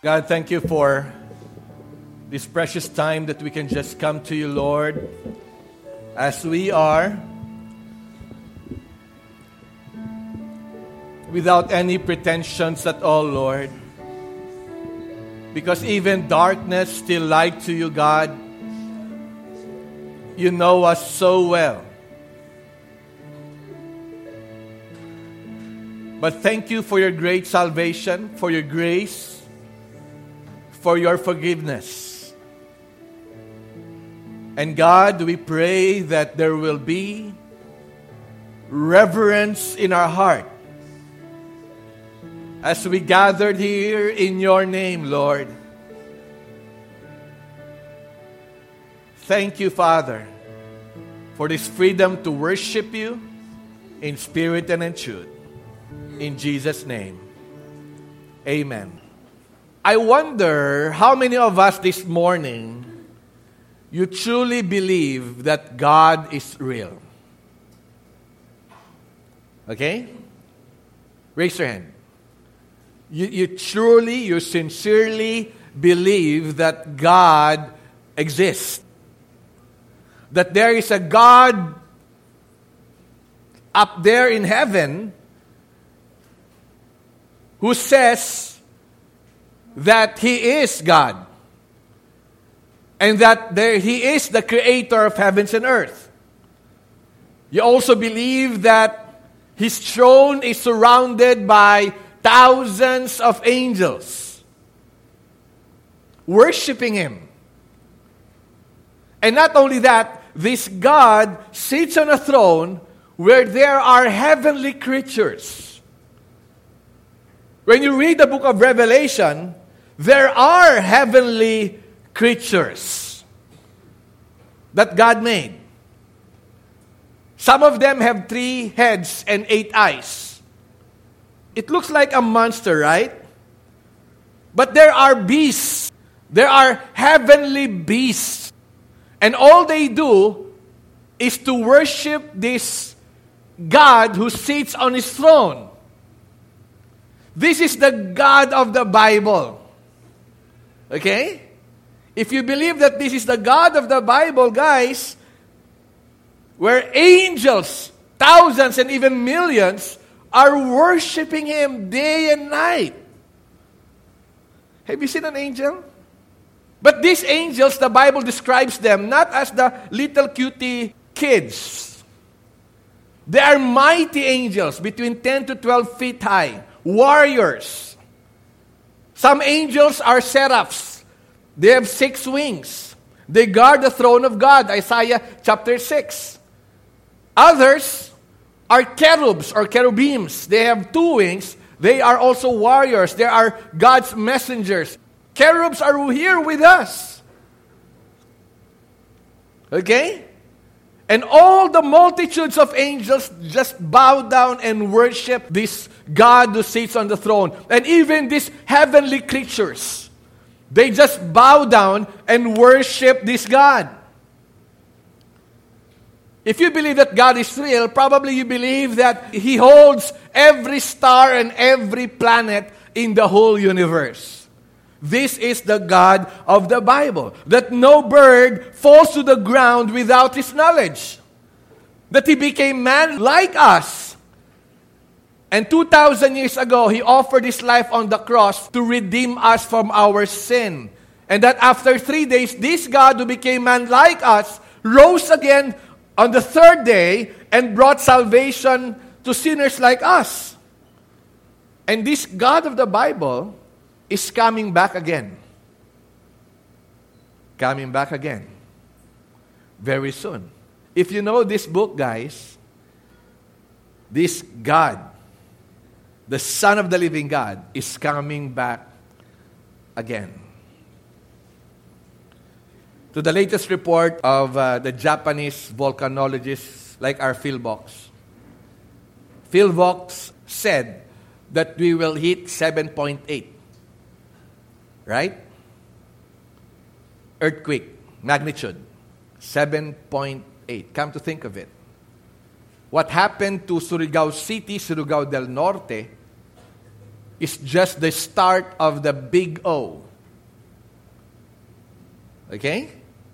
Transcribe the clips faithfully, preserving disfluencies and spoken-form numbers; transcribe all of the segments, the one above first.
God, thank you for this precious time that we can just come to you, Lord, as we are, without any pretensions at all, Lord. Because even darkness still light to you, God. You know us so well. But thank you for your great salvation, for your grace, for your forgiveness. And God, we pray that there will be reverence in our heart as we gathered here in your name, Lord. Thank you, Father, for this freedom to worship you in spirit and in truth. In Jesus' name, amen. I wonder how many of us this morning you truly believe that God is real. Okay? Raise your hand. You, you truly, you sincerely believe that God exists. That there is a God up there in heaven who says that He is God. And that there He is the creator of heavens and earth. You also believe that His throne is surrounded by thousands of angels worshiping Him. And not only that, this God sits on a throne where there are heavenly creatures. When you read the book of Revelation, there are heavenly creatures that God made. Some of them have three heads and eight eyes. It looks like a monster, right? But there are beasts. There are heavenly beasts. And all they do is to worship this God who sits on His throne. This is the God of the Bible. Okay? If you believe that this is the God of the Bible, guys, where angels, thousands and even millions, are worshiping Him day and night. Have you seen an angel? But these angels, the Bible describes them not as the little cutie kids. They are mighty angels, between ten to twelve feet high, warriors. Some angels are seraphs. They have six wings. They guard the throne of God, Isaiah chapter six. Others are cherubs or cherubims. They have two wings. They are also warriors. They are God's messengers. Cherubs are here with us. Okay? And all the multitudes of angels just bow down and worship this God who sits on the throne. And even these heavenly creatures, they just bow down and worship this God. If you believe that God is real, probably you believe that He holds every star and every planet in the whole universe. This is the God of the Bible. That no bird falls to the ground without His knowledge. That He became man like us. And two thousand years ago, He offered His life on the cross to redeem us from our sin. And that after three days, this God who became man like us rose again on the third day and brought salvation to sinners like us. And this God of the Bible is coming back again. Coming back again. Very soon. If you know this book, guys, this God, the Son of the living God, is coming back again. To the latest report of uh, the Japanese volcanologists like our Philvox. Philvox said that we will hit seven point eight. Right? Earthquake, magnitude, seven point eight. Come to think of it. What happened to Surigao City, Surigao del Norte, is just the start of the big O. Okay?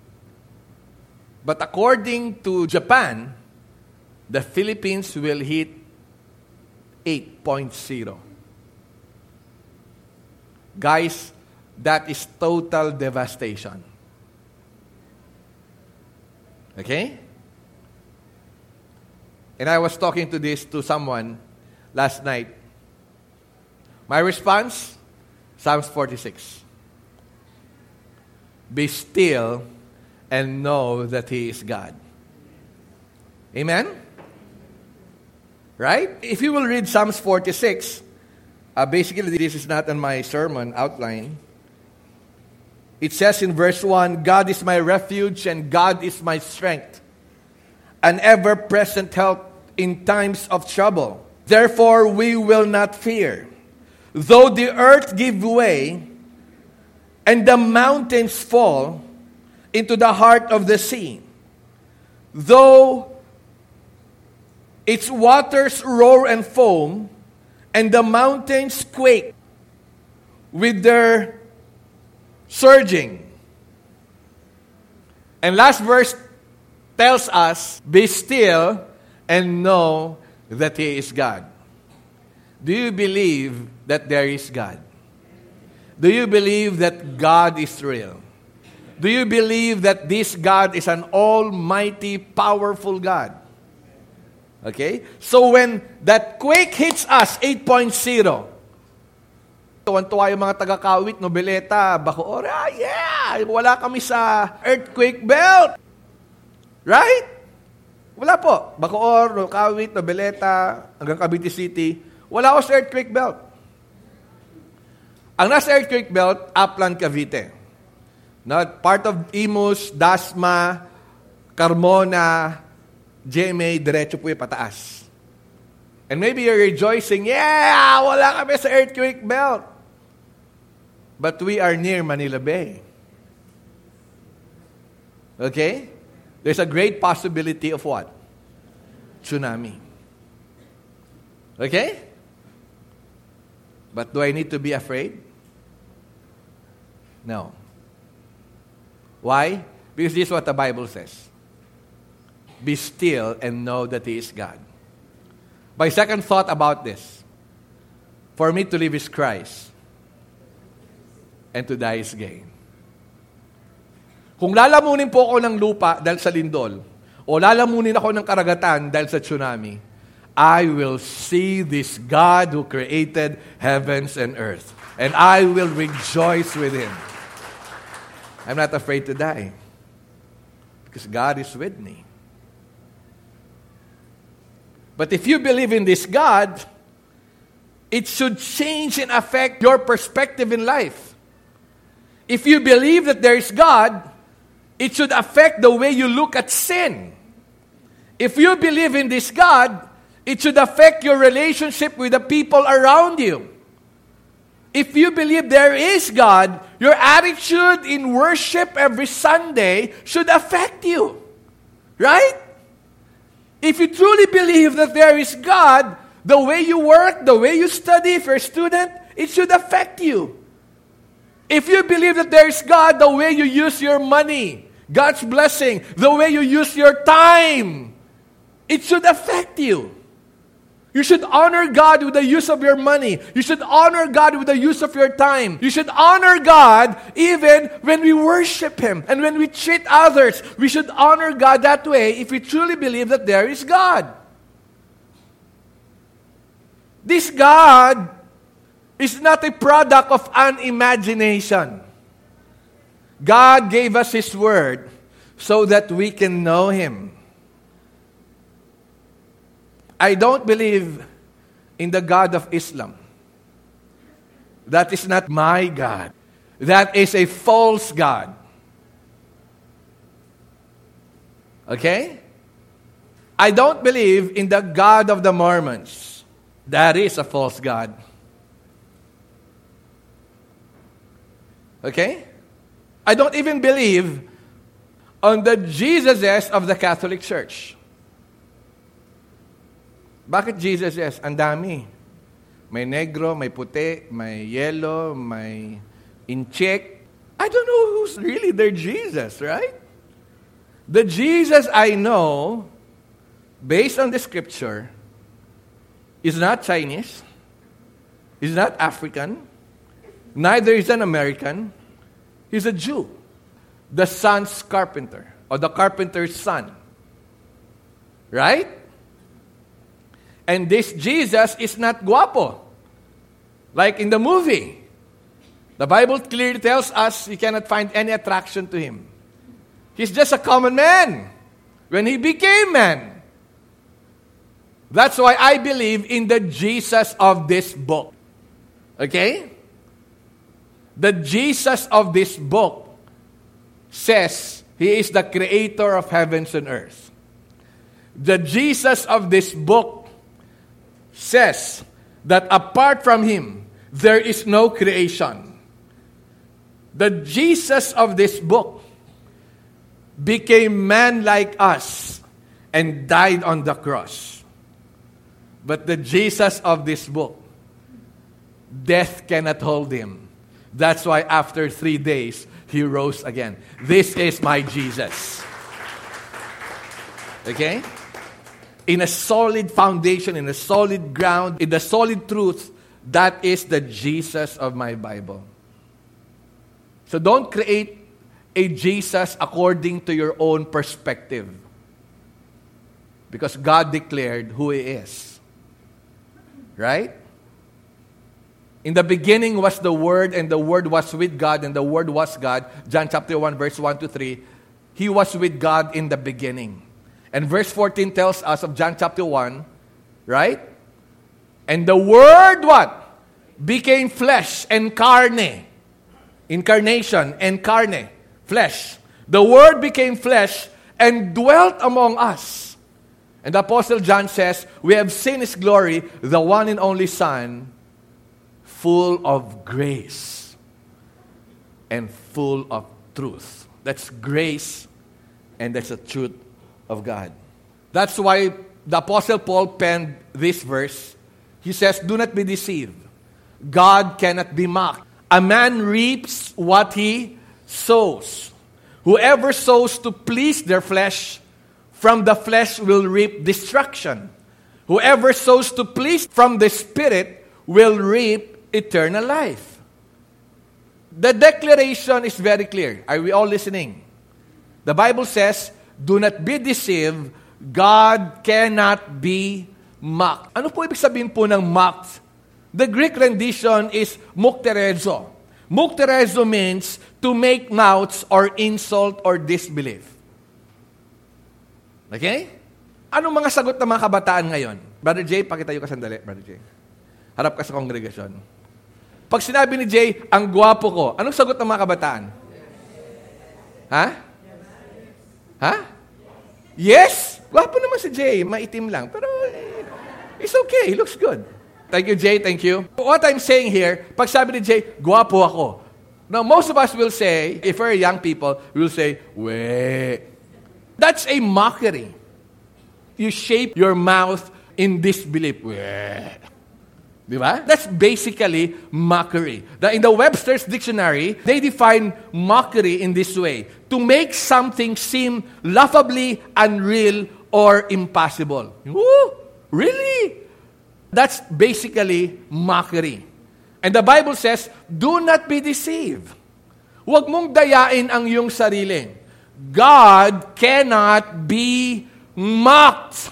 But according to Japan, the Philippines will hit eight point oh. Guys, that is total devastation. Okay? And I was talking to this to someone last night. My response, Psalms forty-six. Be still and know that He is God. Amen? Right? If you will read Psalms forty-six, uh, basically this is not on my sermon outline. It says in verse one, God is my refuge and God is my strength, an ever-present help in times of trouble. Therefore we will not fear. Though the earth give way and the mountains fall into the heart of the sea, though its waters roar and foam, and the mountains quake with their surging. And last verse tells us, be still and know that He is God. Do you believe that there is God? Do you believe that God is real? Do you believe that this God is an almighty, powerful God? Okay? So when that quake hits us, eight point oh, tuwan-tuwa yung mga taga-Kawit, Nobeleta, Bacoor, ah, yeah! Wala kami sa earthquake belt. Right? Wala po. Bacoor, Kawit, Nobeleta, hanggang Cavite City, wala ako sa earthquake belt. Ang nasa earthquake belt, Upland, Cavite. Not part of Imus, Dasma, Carmona, G M A, diretso po yung pataas. And maybe you're rejoicing, yeah, wala kami sa earthquake belt. But we are near Manila Bay. Okay? There's a great possibility of what? Tsunami. Okay? But do I need to be afraid? No. Why? Because this is what the Bible says. Be still and know that He is God. My second thought about this, for me to live is Christ, and to die is gain. Kung lalamunin po ako ng lupa dahil sa lindol, o lalamunin ako ng karagatan dahil sa tsunami, I will see this God who created heavens and earth, and I will rejoice with Him. I'm not afraid to die, because God is with me. But if you believe in this God, it should change and affect your perspective in life. If you believe that there is God, it should affect the way you look at sin. If you believe in this God, it should affect your relationship with the people around you. If you believe there is God, your attitude in worship every Sunday should affect you. Right? If you truly believe that there is God, the way you work, the way you study, if you're a student, it should affect you. If you believe that there is God, the way you use your money, God's blessing, the way you use your time, it should affect you. You should honor God with the use of your money. You should honor God with the use of your time. You should honor God even when we worship Him and when we treat others. We should honor God that way if we truly believe that there is God. This God is not a product of an imagination. God gave us His Word so that we can know Him. I don't believe in the God of Islam. That is not my God. That is a false God. Okay? I don't believe in the God of the Mormons. That is a false God. Okay? I don't even believe on the Jesuses of the Catholic Church. Bakit Jesus? Yes, ang dami. May negro, may puti, may yellow, may incheck. I don't know who's really their Jesus, right? The Jesus I know, based on the scripture, is not Chinese, is not African, neither is an American. He's a Jew, the son's carpenter, or the carpenter's son. Right? And this Jesus is not guapo, like in the movie. The Bible clearly tells us you cannot find any attraction to him. He's just a common man when he became man. That's why I believe in the Jesus of this book. Okay? The Jesus of this book says he is the creator of heavens and earth. The Jesus of this book says that apart from him, there is no creation. The Jesus of this book became man like us and died on the cross. But the Jesus of this book, death cannot hold him. That's why after three days, he rose again. This is my Jesus. Okay? In a solid foundation, in a solid ground, in the solid truth, that is the Jesus of my Bible. So don't create a Jesus according to your own perspective. Because God declared who he is. Right? In the beginning was the Word, and the Word was with God, and the Word was God. John chapter one, verse one to three. He was with God in the beginning. And verse fourteen tells us of John chapter one, right? And the Word what? Became flesh and carne. Incarnation and carne. Flesh. The Word became flesh and dwelt among us. And the Apostle John says, we have seen his glory, the one and only Son, full of grace and full of truth. That's grace and that's the truth of God. That's why the Apostle Paul penned this verse. He says, do not be deceived. God cannot be mocked. A man reaps what he sows. Whoever sows to please their flesh, from the flesh will reap destruction. Whoever sows to please from the Spirit will reap eternal life. The declaration is very clear. Are we all listening? The Bible says, do not be deceived. God cannot be mocked. Ano po ibig sabihin po ng mocked? The Greek rendition is mukterezo. Mukterezo means to make mouths or insult or disbelief. Okay? Anong mga sagot ng mga kabataan ngayon? Brother Jay, pakitayo ka sandali, Brother Jay. Harap ka sa kongregasyon. Pag sinabi ni Jay, ang gwapo ko, anong sagot ng mga kabataan? Ha? Ha? Yes? Gwapo naman si Jay, maitim lang. Pero eh, it's okay, he looks good. Thank you, Jay, thank you. What I'm saying here, pag sabi ni Jay, gwapo ako. Now, most of us will say, if we're young people, we will say, we. That's a mockery. You shape your mouth in disbelief. We. Diba? That's basically mockery. In the Webster's Dictionary, they define mockery in this way: to make something seem laughably unreal or impossible. Ooh, really? That's basically mockery. And the Bible says, do not be deceived. Huwag mong dayain ang iyong sarili. God cannot be mocked.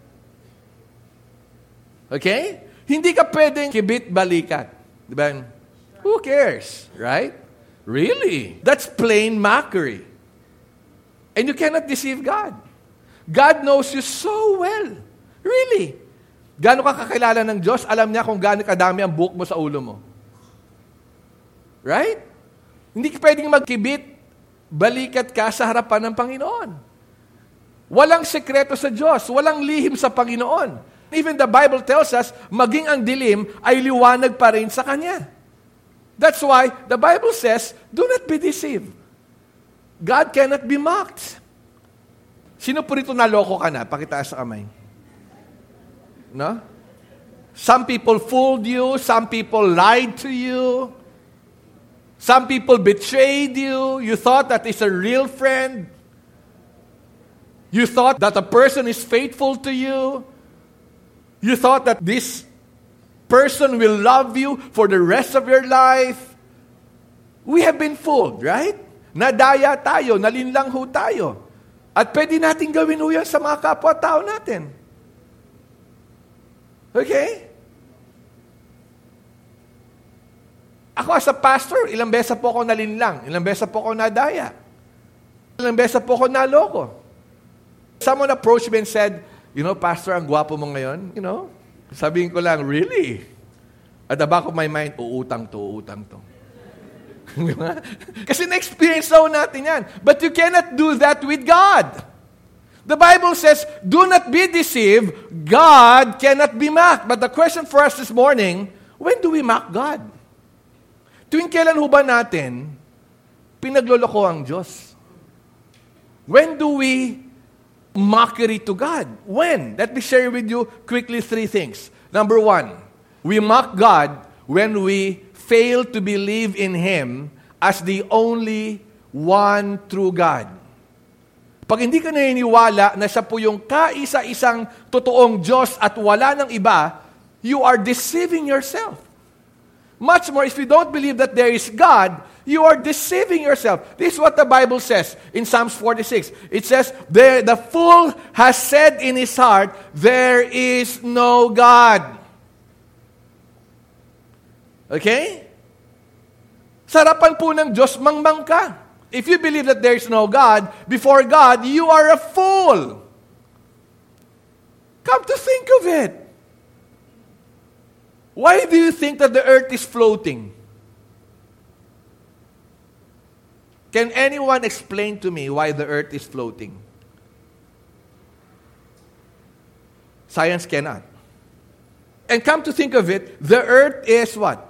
Okay? Hindi ka pwedeng kibit-balikat. Diba? Who cares? Right? Really? That's plain mockery. And you cannot deceive God. God knows you so well. Really? Gaano ka kakilala ng Diyos, alam niya kung gaano kadami ang buhok mo sa ulo mo. Right? Hindi ka pwedeng magkibit, balikat ka sa harapan ng Panginoon. Walang sekreto sa Diyos, walang lihim sa Panginoon. Even the Bible tells us, maging ang dilim ay liwanag pa rin sa Kanya. That's why the Bible says, do not be deceived. God cannot be mocked. Sino po rito naloko ka na? Pakitaas sa kamay. No? Some people fooled you. Some people lied to you. Some people betrayed you. You thought that is a real friend. You thought that a person is faithful to you. You thought that this person will love you for the rest of your life. We have been fooled, right? Nadaya tayo, nalinlang ho tayo. At pwede natin gawin ho yan sa mga kapwa-tao natin. Okay? Ako as a pastor, ilang beses po ako nalinlang, ilang beses po ako nadaya, ilang beses po ako naloko. Someone approached me and said, you know, Pastor, ang gwapo mo ngayon, you know? Sabihin ko lang, really? At the back of my mind, uutang to, uutang to. Kasi na-experience daw natin yan. But you cannot do that with God. The Bible says, do not be deceived, God cannot be mocked. But the question for us this morning, when do we mock God? Tuwing kailan ho ba natin pinagloloko ang Diyos? When do we mockery to God? When? Let me share with you quickly three things. Number one, we mock God when we fail to believe in Him as the only one true God. Pag hindi ka naniniwala na siya po yung kaisa-isang totoong Diyos at wala ng iba, you are deceiving yourself. Much more, if you don't believe that there is God, you are deceiving yourself. This is what the Bible says in Psalms forty-six. It says, there, the fool has said in his heart, there is no God. Okay? Sarapan po ng Diyos, mangmang ka. If you believe that there is no God, before God, you are a fool. Come to think of it. Why do you think that the earth is floating? Can anyone explain to me why the earth is floating? Science cannot. And come to think of it, the earth is what?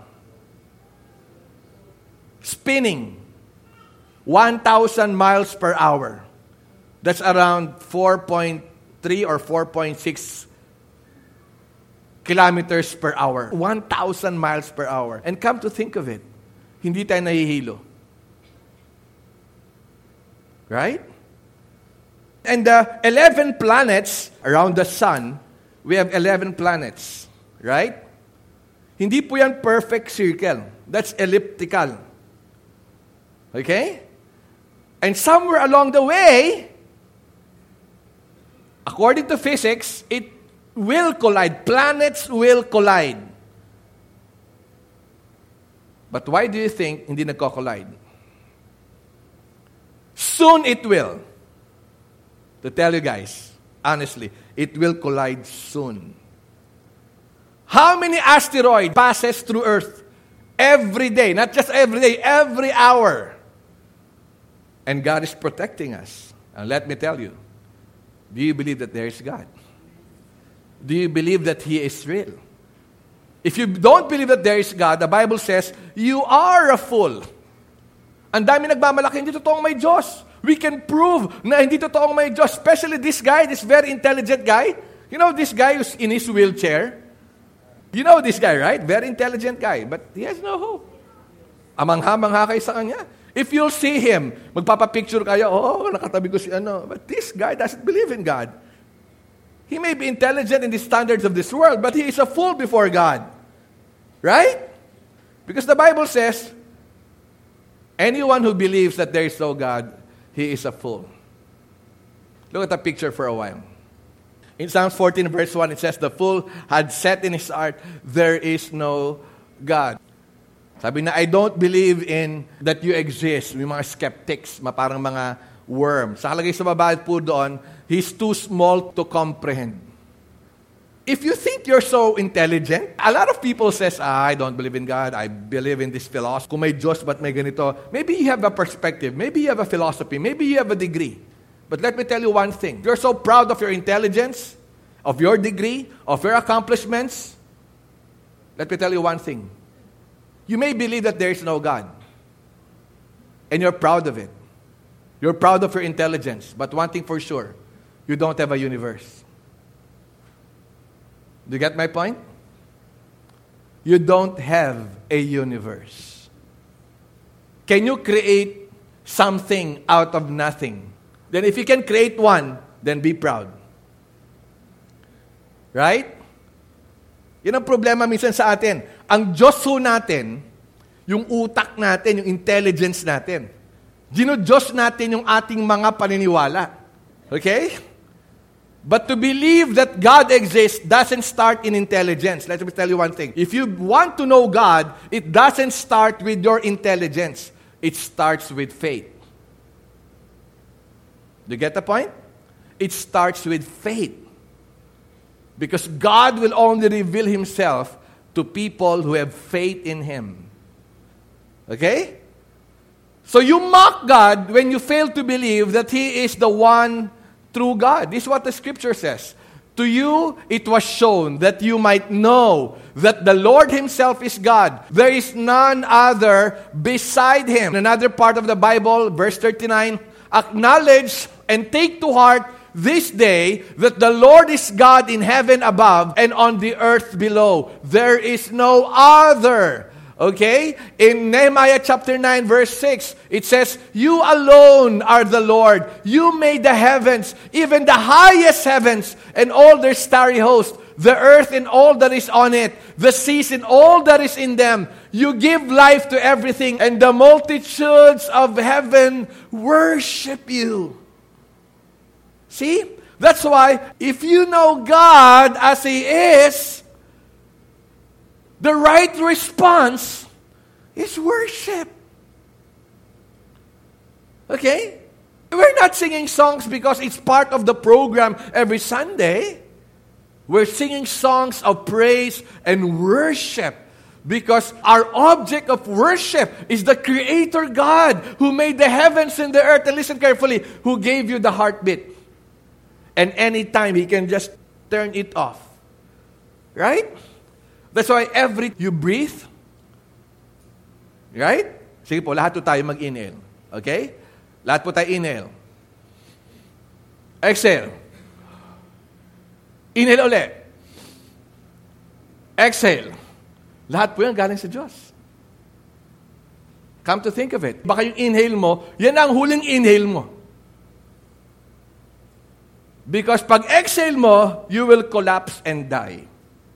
Spinning one thousand miles per hour. That's around four point three or four point six kilometers per hour. one thousand miles per hour. And come to think of it, hindi tayo nahihilo. Right? And the eleven planets around the sun, we have eleven planets. Right? Hindi po yan perfect circle. That's elliptical. Okay? And somewhere along the way, according to physics, it will collide. Planets will collide. But why do you think hindi nagko-collide? Soon it will. To tell you guys, honestly, it will collide soon. How many asteroids passes through Earth every day? Not just every day, every hour. And God is protecting us. And let me tell you, do you believe that there is God? Do you believe that He is real? If you don't believe that there is God, the Bible says, you are a fool. Ang dami nagmamalaki, hindi totoong may Diyos. We can prove na hindi totoong may Diyos. Especially this guy, this very intelligent guy. You know this guy who's in his wheelchair? You know this guy, right? Very intelligent guy. But he has no hope. Amangha-mangha kayo sa kanya. If you'll see him, magpapapicture kayo, oh, nakatabi ko si ano. But this guy doesn't believe in God. He may be intelligent in the standards of this world, but he is a fool before God. Right? Because the Bible says, anyone who believes that there is no God, he is a fool. Look at the picture for a while. In Psalms fourteen, verse one, it says, the fool had said in his heart, there is no God. Sabi na, I don't believe in that you exist. May mga skeptics, parang mga worms. Sakalagay sa baba po doon, he's too small to comprehend. If you think you're so intelligent, a lot of people says, ah, I don't believe in God, I believe in this philosophy. Kung may Diyos, ba't may ganito? Maybe you have a perspective, maybe you have a philosophy, maybe you have a degree. But let me tell you one thing. You're so proud of your intelligence, of your degree, of your accomplishments. Let me tell you one thing. You may believe that there is no God. And you're proud of it. You're proud of your intelligence. But one thing for sure, you don't have a universe. Do you get my point? you don't have a universe. Can you create something out of nothing? Then if you can create one, then be proud. Right? Yan ang problema minsan sa atin. Ang Diyos ho natin, yung utak natin, yung intelligence natin. Dino-Diyos natin yung ating mga paniniwala. Okay? But to believe that God exists doesn't start in intelligence. Let me tell you one thing. If you want to know God, it doesn't start with your intelligence. It starts with faith. Do you get the point? It starts with faith. Because God will only reveal Himself to people who have faith in Him. Okay? So you mock God when you fail to believe that He is the one true God. This is what the Scripture says. To you, it was shown that you might know that the Lord Himself is God. There is none other beside Him. Another part of the Bible, verse thirty-nine, acknowledge and take to heart this day that the Lord is God in heaven above and on the earth below. There is no other. Okay? In Nehemiah chapter nine verse six, it says, you alone are the Lord. You made the heavens, even the highest heavens, and all their starry host, the earth and all that is on it, the seas and all that is in them. You give life to everything, and the multitudes of heaven worship you. See? That's why, if you know God as He is, the right response is worship. Okay? We're not singing songs because it's part of the program every Sunday. We're singing songs of praise and worship because our object of worship is the Creator God who made the heavens and the earth. And listen carefully, who gave you the heartbeat. And anytime He can just turn it off. Right? That's why every you breathe, right? Sige po, lahat po tayo mag-inhale. Okay? Lahat po tayo inhale. Exhale. Inhale ulit. Exhale. Lahat po yan galing sa Diyos. Come to think of it. Baka yung inhale mo, yan ang huling inhale mo. Because pag exhale mo, you will collapse and die.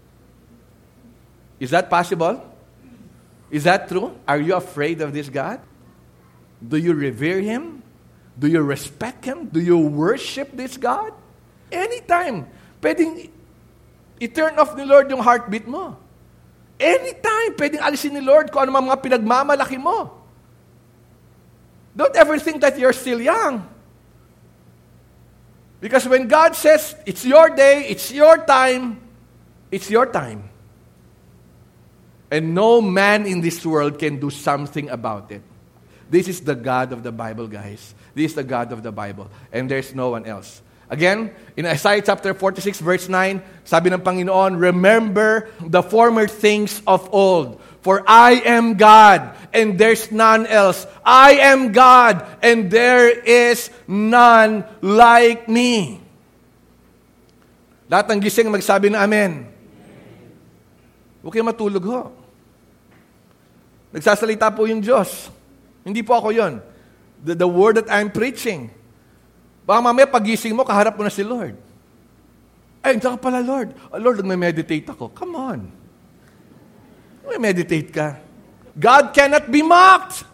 Is that possible? Is that true? Are you afraid of this God? Do you revere Him? Do you respect Him? Do you worship this God? Anytime. Pwedeng i-turn off ni Lord yung heartbeat mo. Anytime. Pwedeng alisin ni Lord kung ano mga pinagmamalaki mo. Don't ever think that you're still young. Because when God says, it's your day, it's your time, it's your time. And no man in this world can do something about it. This is the God of the Bible, guys. This is the God of the Bible. And there's no one else. Again, in Isaiah chapter forty-six, verse nine, sabi ng Panginoon, remember the former things of old. For I am God, and there's none else. I am God, and there is none like me. Lahat ng gising magsabi na amen. Huwag kayo matulog ho. Nagsasalita po yung Diyos. Hindi po ako yon. The, the word that I'm preaching. Baka mamaya pagising mo, kaharap mo na si Lord. Ay, hindi ka pala, Lord. Oh, Lord, nag-meditate ako. Come on. May-meditate ka. God cannot be mocked.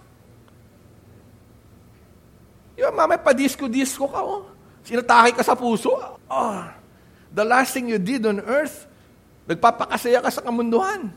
Yung mamaya padisko-disko ka, oh. Sinatake ka sa puso. Oh, the last thing you did on earth, nagpapakasaya ka sa kamunduhan.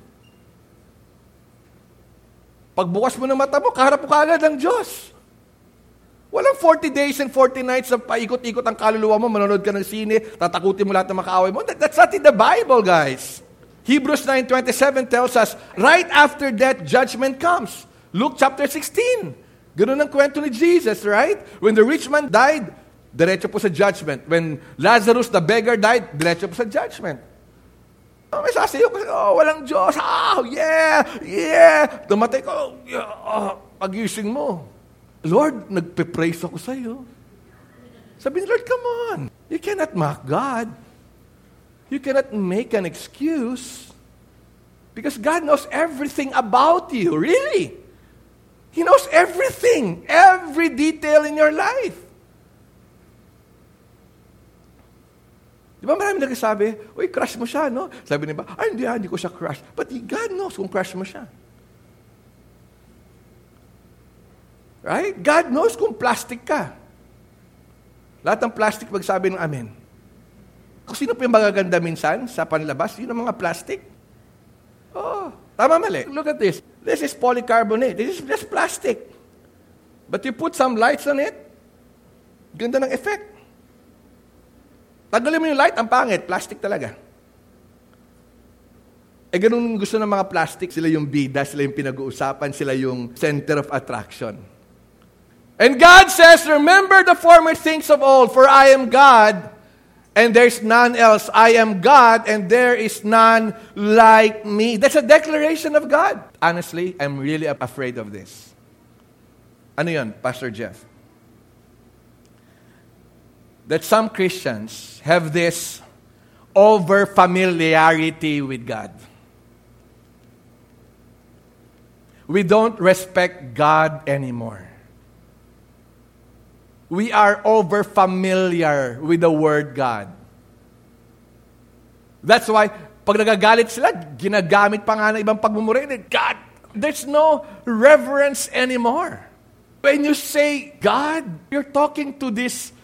Pagbukas mo ng mata mo, kaharap mo kaagad ng Diyos. Walang forty days and forty nights na paikot-ikot ang kaluluwa mo, manonood ka ng sine, tatakutin mo lahat ng makaaway mo. That, that's not in the Bible, guys. Hebrews nine twenty-seven tells us, right after that, judgment comes. Luke chapter sixteen. Ganun ang kwento ni Jesus, right? When the rich man died, diretso po sa judgment. When Lazarus, the beggar, died, diretso po sa judgment. Oh, may sasayo ko, oh, walang Diyos. Oh, yeah, yeah. Tumatay ko, yeah, oh, pagising mo. Lord, nagpe-praise ako sa iyo. Sabi ni Lord, come on. You cannot mock God. You cannot make an excuse. Because God knows everything about you, really. He knows everything, every detail in your life. Di ba marami nagsasabi, uy, crush mo siya, no? Sabi niya ba, ay, hindi, hindi ko siya crush. But God knows kung crush mo siya. Right? God knows kung plastic ka. Lahat ng plastic, magsabi ng amen. Kung sino pa yung magaganda minsan sa panlabas, yun ang mga plastic. Oh, tama mali. Look at this. This is polycarbonate. This is just plastic. But you put some lights on it, ganda ng effect. Tagalin mo yung light, ang pangit. Plastic talaga. Eh, ganun gusto ng mga plastic. Sila yung bida, sila yung pinag-uusapan, sila yung center of attraction. And God says, remember the former things of old, for I am God, and there's none else. I am God, and there is none like me. That's a declaration of God. Honestly, I'm really afraid of this. Ano yun, Pastor Jeff? That some Christians have this over-familiarity with God. We don't respect God anymore. We are over-familiar with the word God. That's why, pag nagagalit sila, ginagamit pa nga ng ibang pagmumuri. God, there's no reverence anymore. When you say God, you're talking to this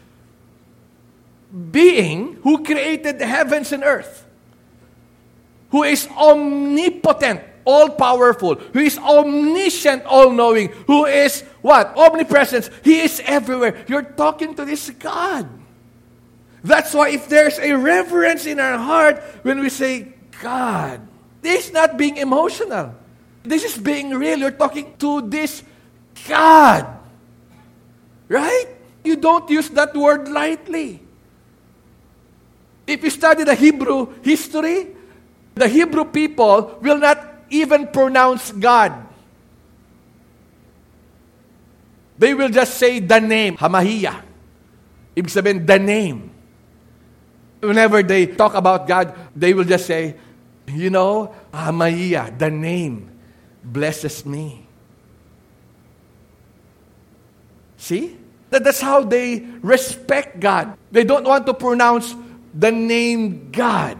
being who created the heavens and earth, who is omnipotent, all-powerful, who is omniscient, all-knowing, who is what? Omnipresence. He is everywhere. You're talking to this God. That's why if there's a reverence in our heart when we say, God, this is not being emotional. This is being real. You're talking to this God. Right? You don't use that word lightly. If you study the Hebrew history, the Hebrew people will not even pronounce God. They will just say the name, Hamahiya. Ibig sabihin, the name. Whenever they talk about God, they will just say, you know, Hamahiya, the name, blesses me. See? That, that's how they respect God. They don't want to pronounce the name God.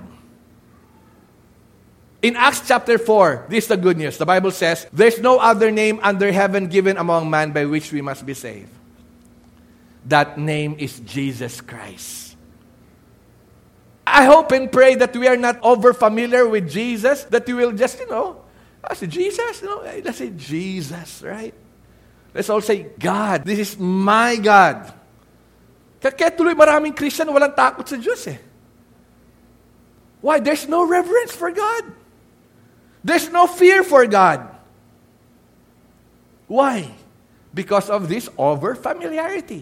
In Acts chapter four, this is the good news. The Bible says, there's no other name under heaven given among man by which we must be saved. That name is Jesus Christ. I hope and pray that we are not over familiar with Jesus, that we will just, you know, I say Jesus, you know, let's say Jesus, right? Let's all say, God, this is my God. Kaya tuloy maraming Christian walang takot sa Diyos eh. Why? There's no reverence for God. There's no fear for God. Why? Because of this over-familiarity.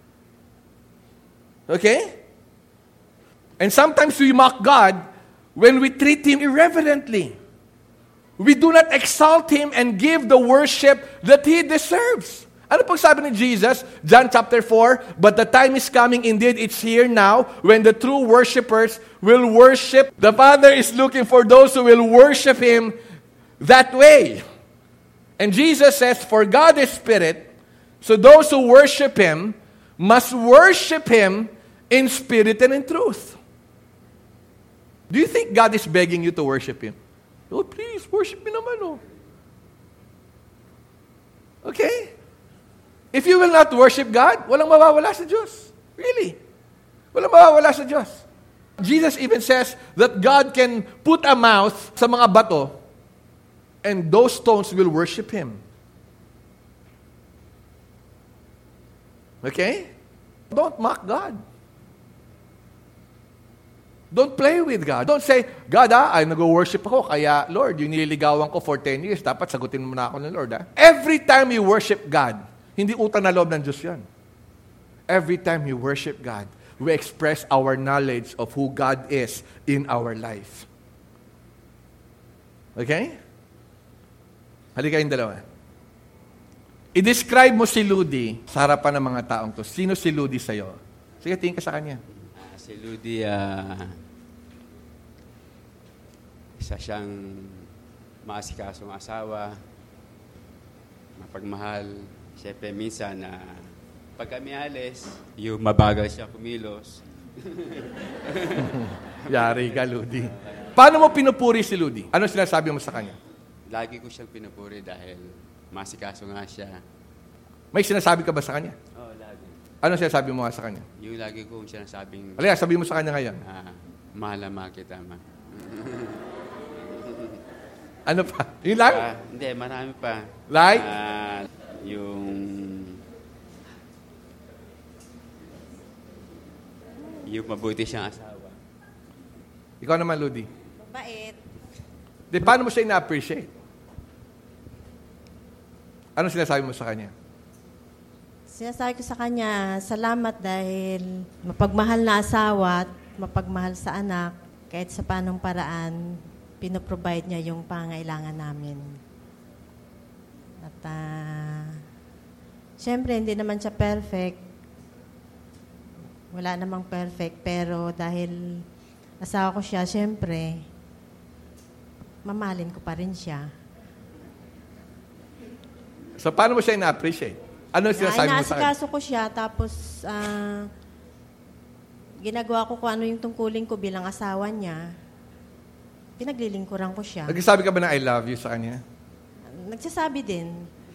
Okay? And sometimes we mock God when we treat Him irreverently. We do not exalt Him and give the worship that He deserves. Ano pag sabi ni Jesus? John chapter four, but the time is coming, indeed it's here now, when the true worshipers will worship. The Father is looking for those who will worship Him that way. And Jesus says, for God is spirit, so those who worship Him must worship Him in spirit and in truth. Do you think God is begging you to worship Him? Oh, please, worship me naman, oh. Okay? If you will not worship God, walang mawawala sa Diyos. Really. Walang mawawala sa Diyos. Jesus even says that God can put a mouth sa mga bato and those stones will worship Him. Okay? Don't mock God. Don't play with God. Don't say, God, ah, ay nag-worship ako, kaya, Lord, yung nililigawan ko for ten years, dapat sagutin mo na ako ng Lord, ah. Every time you worship God, hindi utang na loob ng Diyos yan. Every time you worship God, we express our knowledge of who God is in our life. Okay? Halika yung dalawa. I-describe mo si Ludi sa harapan ng mga taong to. Sino si Ludi sa'yo? Sige, tingin ka sa kanya. Uh, si Ludi, uh, isa siyang maasikasong asawa, mapagmahal. Siyempre, minsan, na uh, pag kami alis, yung mabagal siya kumilos. Yari ka, Ludi. Paano mo pinupuri si Ludi? Ano sinasabi mo sa kanya? Lagi ko siyang pinupuri dahil masikaso nga siya. May sinasabi ka ba sa kanya? Oo, oh, lagi. Ano sinasabi mo nga sa kanya? Yung lagi kong sinasabing... Alika, sabi mo sa kanya ngayon. Ah, mahal na mahal kita, ma. Ano pa? Yun lang? Ah, hindi, marami pa. Like? Ah, yung... Yung mabuti siyang asawa. Ikaw naman, Ludi. Mabait. Di, paano mo siya ina-appreciate? Ano sinasabi mo sa kanya? Sinasabi ko sa kanya, salamat dahil mapagmahal na asawa at mapagmahal sa anak, kahit sa panong paraan, pinoprovide niya yung pangailangan namin. At, uh, syempre, hindi naman siya perfect. Wala namang perfect, pero dahil asawa ko siya, syempre, mamahalin ko pa rin siya. So, paano mo siya ina-appreciate? Ano sinasabi mo sa kanya? Inaasikaso ko siya, tapos uh, ginagawa ko kung ano yung tungkulin ko bilang asawa niya. Pinaglilingkuran ko siya. Nagsasabi ka ba na I love you sa kanya? Nagsasabi din.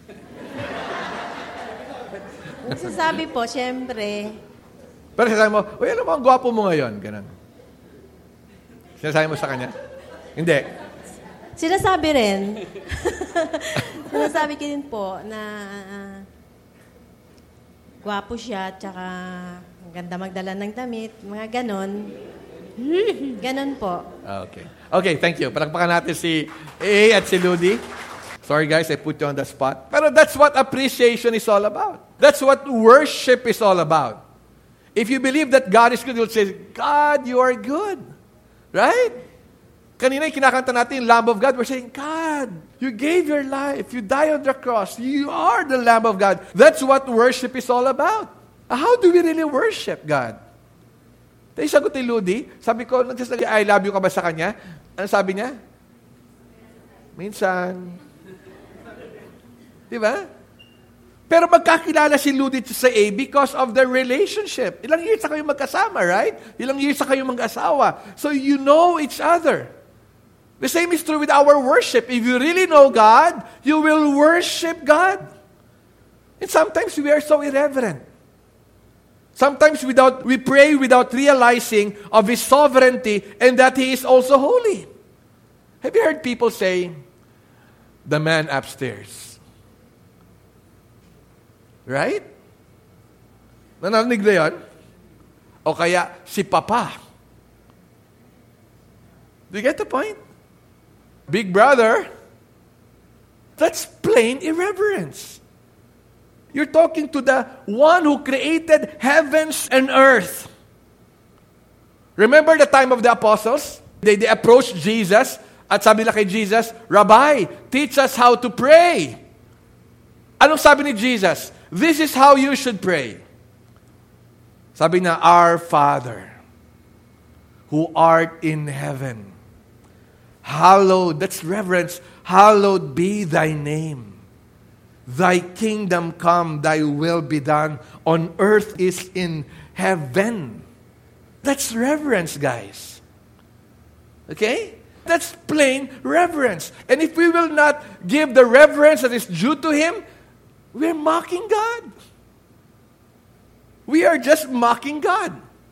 Nagsasabi po, syempre. Pero sinasabi mo, uy, alam mo, ang gwapo mo ngayon. Ganun. Sinasabi mo sa kanya? Hindi. Sinasabi rin. Sinasabi ko din po na uh, gwapo siya, tsaka ang ganda magdala ng damit, mga ganon. Ganon po. Okay. Okay, thank you. Palakpakan natin si A at si Ludi. Sorry guys, I put you on the spot. Pero that's what appreciation is all about. That's what worship is all about. If you believe that God is good, you'll say, God, you are good. Right? Kanina yung kinakanta natin, Lamb of God, we're saying, God, you gave your life. You died on the cross. You are the Lamb of God. That's what worship is all about. How do we really worship God? Tayo sagot ni Ludi, sabi ko, nagsasabi, I love you ka ba sa kanya? Ano sabi niya? Minsan. Di ba? Pero magkakilala si Ludi sa A because of their relationship. Ilang years na kayo magkasama, right? Ilang years na kayo mag-asawa. So you know each other. The same is true with our worship. If you really know God, you will worship God. And sometimes we are so irreverent. Sometimes without we pray without realizing of His sovereignty and that He is also holy. Have you heard people say, the man upstairs? Right? Nanarinig na yun? O kaya, si Papa. Do you get the point? Big brother, that's plain irreverence. You're talking to the one who created heavens and earth. Remember the time of the apostles? They, they approached Jesus at sabi nila kay Jesus, Rabbi, teach us how to pray. Anong sabi ni Jesus? This is how you should pray. Sabi na, Our Father, who art in heaven, hallowed, that's reverence, hallowed be thy name. Thy kingdom come, thy will be done on earth is in heaven. That's reverence, guys. Okay? That's plain reverence. And if we will not give the reverence that is due to Him, we're mocking God. We are just mocking God.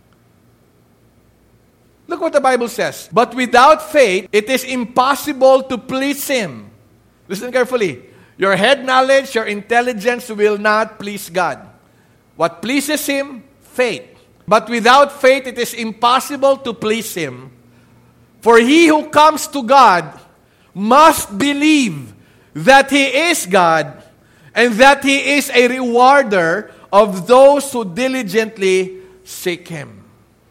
Look what the Bible says. But without faith, it is impossible to please Him. Listen carefully. Your head knowledge, your intelligence will not please God. What pleases Him? Faith. But without faith, it is impossible to please Him. For he who comes to God must believe that He is God and that He is a rewarder of those who diligently seek Him.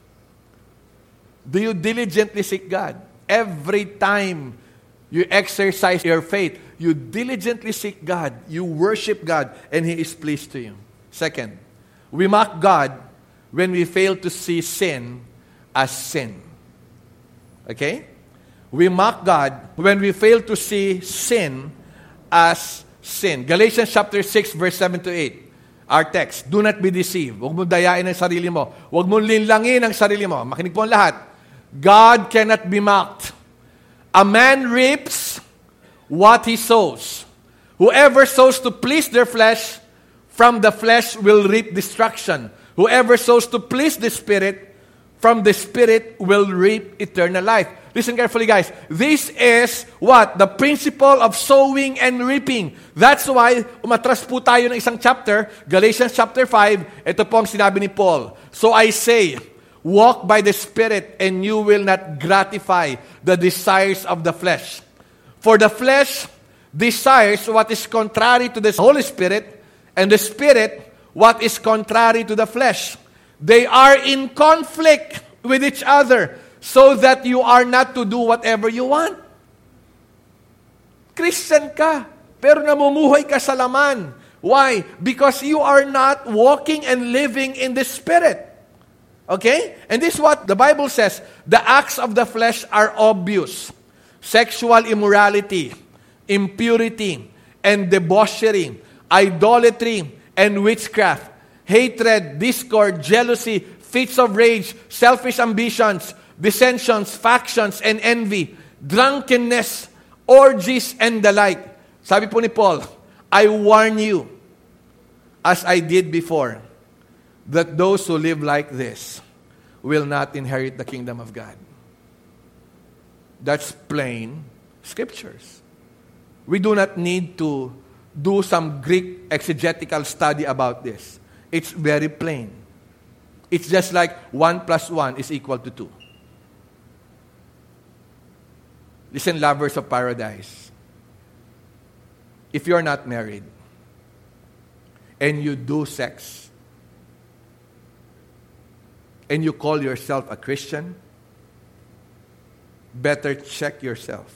Do you diligently seek God? Every time you exercise your faith, you diligently seek God, you worship God, and He is pleased to you. Second, we mock God when we fail to see sin as sin. Okay? we mock God when we fail to see sin as sin. Galatians chapter six, verse seven to eight. Our text, do not be deceived. Huwag mo dayain ang sarili mo. Huwag mo linlangin ang sarili mo. Makinig po ang lahat. God cannot be mocked. A man reaps what he sows. Whoever sows to please their flesh, from the flesh will reap destruction. Whoever sows to please the Spirit, from the Spirit will reap eternal life. Listen carefully, guys. This is what? The principle of sowing and reaping. That's why, umatras po tayo ng isang chapter, Galatians chapter five, ito po ang sinabi ni Paul. So I say, walk by the Spirit, and you will not gratify the desires of the flesh. For the flesh desires what is contrary to the Holy Spirit, and the Spirit what is contrary to the flesh. They are in conflict with each other, so that you are not to do whatever you want. Christian ka, pero namumuhay ka sa laman. Why? Because you are not walking and living in the Spirit. Okay? And this is what the Bible says. The acts of the flesh are obvious. Sexual immorality, impurity, and debauchery, idolatry, and witchcraft, hatred, discord, jealousy, fits of rage, selfish ambitions, dissensions, factions, and envy, drunkenness, orgies, and the like. Sabi po ni Paul, I warn you, as I did before, that those who live like this will not inherit the kingdom of God. That's plain scriptures. We do not need to do some Greek exegetical study about this. It's very plain. It's just like one plus one is equal to two. Listen, lovers of paradise. If you're not married and you do sex and you call yourself a Christian, better check yourself.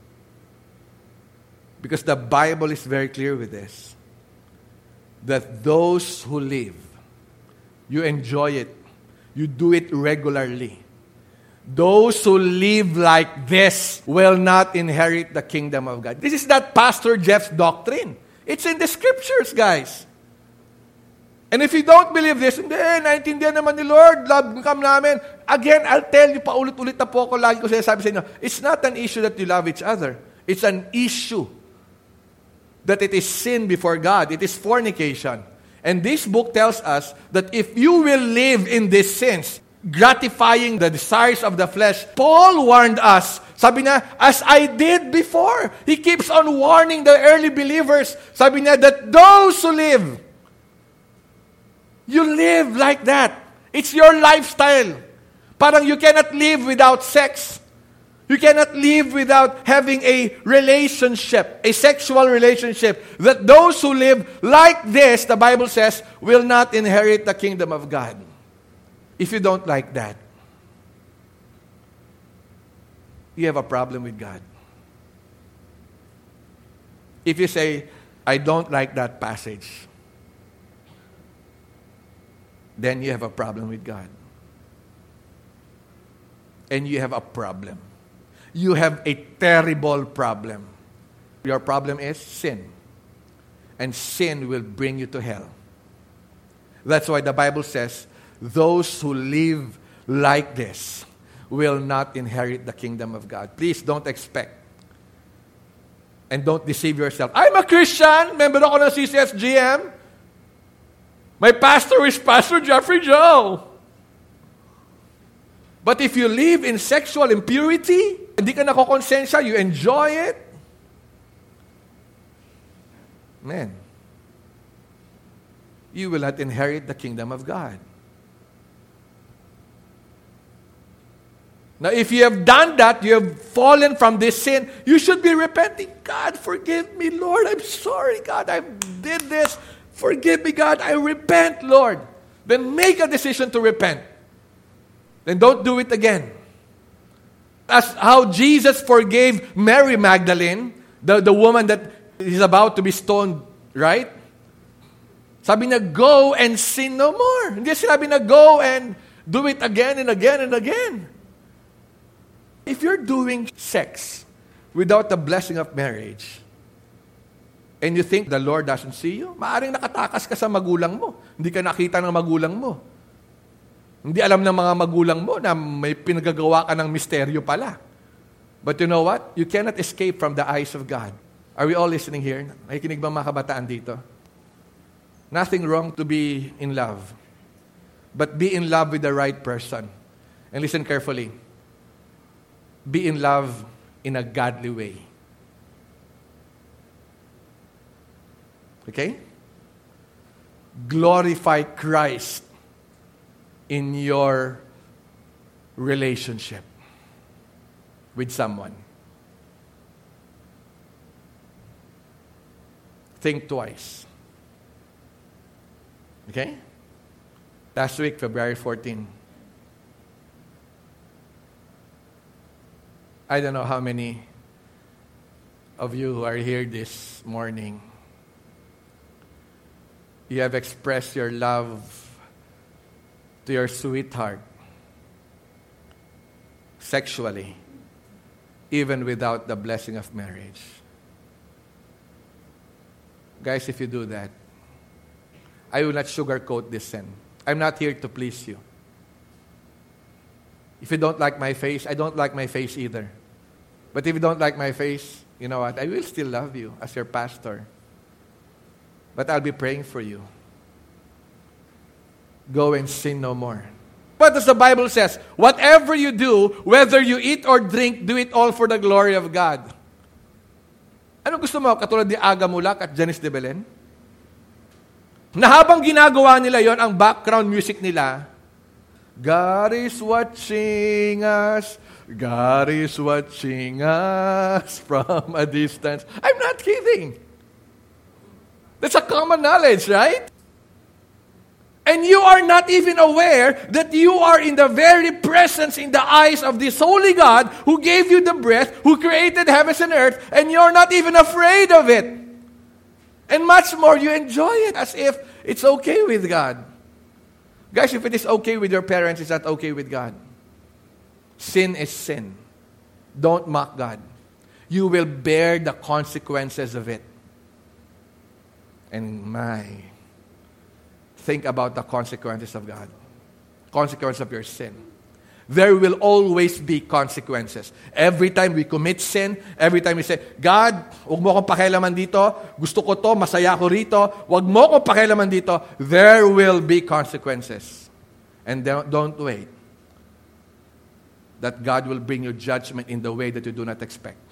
Because the Bible is very clear with this. That those who live, you enjoy it, you do it regularly. Those who live like this will not inherit the kingdom of God. This is not Pastor Jeff's doctrine. It's in the scriptures, guys. And if you don't believe this, hindi, naintindihan naman ni Lord, love come namin. Again, I'll tell you, paulit-ulit na po ako, lagi ko sinasabi sa inyo, it's not an issue that you love each other. It's an issue that it is sin before God. It is fornication. And this book tells us that if you will live in these sins, gratifying the desires of the flesh, Paul warned us. Sabi niya, as I did before. He keeps on warning the early believers. Sabi niya that those who live, you live like that. It's your lifestyle. Parang you cannot live without sex. You cannot live without having a relationship, a sexual relationship. That those who live like this, the Bible says, will not inherit the kingdom of God. If you don't like that, you have a problem with God. If you say, I don't like that passage, then you have a problem with God. And you have a problem. You have a terrible problem. Your problem is sin. And sin will bring you to hell. That's why the Bible says, those who live like this will not inherit the kingdom of God. Please don't expect. And don't deceive yourself. I'm a Christian. Member ako ng C C S G M. My pastor is Pastor Jeffrey Joe. But if you live in sexual impurity, hindi ka nakokonsensya, you enjoy it, man, you will not inherit the kingdom of God. Now, if you have done that, you have fallen from this sin, you should be repenting. God, forgive me, Lord. I'm sorry, God. I did this. Forgive me, God. I repent, Lord. Then make a decision to repent. Then don't do it again. As how Jesus forgave Mary Magdalene, the, the woman that is about to be stoned, right? Sabi na, go and sin no more. Hindi sinabi na, go and do it again and again and again. If you're doing sex without the blessing of marriage, and you think the Lord doesn't see you, maaring nakatakas ka sa magulang mo. Hindi ka nakita ng magulang mo. Hindi alam ng mga magulang mo na may pinagagawa ka ng misteryo pala. But you know what? You cannot escape from the eyes of God. Are we all listening here? Nakikinig ba mga kabataan dito? Nothing wrong to be in love. But be in love with the right person. And listen carefully. Be in love in a godly way. Okay? Glorify Christ in your relationship with someone. Think twice. Okay? Last week, February fourteenth. I don't know how many of you who are here this morning, you have expressed your love to your sweetheart sexually, even without the blessing of marriage. Guys, if you do that, I will not sugarcoat this sin. I'm not here to please you. If you don't like my face, I don't like my face either. But if you don't like my face, you know what? I will still love you as your pastor. But I'll be praying for you. Go and sin no more. What does the Bible says? Whatever you do, whether you eat or drink, do it all for the glory of God. Ano gusto mo? Katulad ni Aga Mulak at Janice de Belen? Na habang ginagawa nila yon, ang background music nila, God is watching us, God is watching us from a distance. I'm not kidding. That's a common knowledge, right? And you are not even aware that you are in the very presence in the eyes of this holy God who gave you the breath, who created heavens and earth, and you're not even afraid of it. And much more, you enjoy it as if it's okay with God. Guys, if it is okay with your parents, it's not okay with God. Sin is sin. Don't mock God. You will bear the consequences of it. And my, think about the consequences of God. Consequence of your sin. There will always be consequences. Every time we commit sin, every time we say, God, huwag mo akong pakialaman dito, gusto ko to, masaya ko rito, huwag mo akong pakialaman dito, there will be consequences. And don't, don't wait that God will bring you judgment in the way that you do not expect.